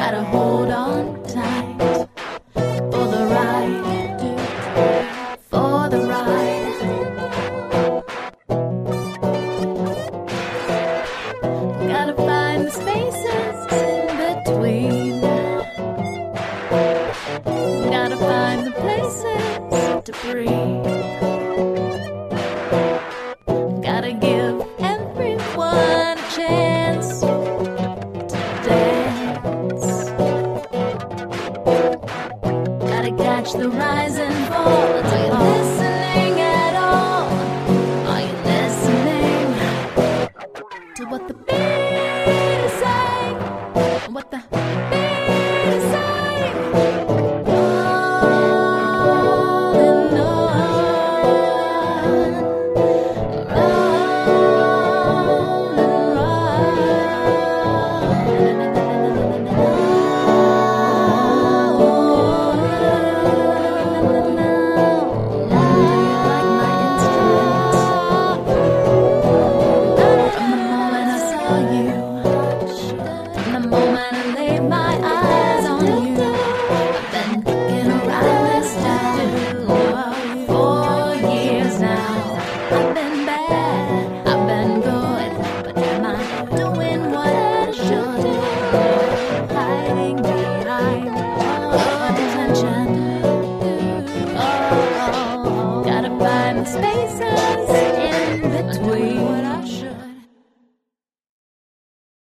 Gotta hold on tight for the ride, for the ride. Gotta find the spaces in between. Gotta find the places to breathe. Gotta give everyone a chance to dance. Gotta catch the rise and fall. Are you listening at all? Are you listening to what the beat is saying? What the beat is saying? Rolling spaces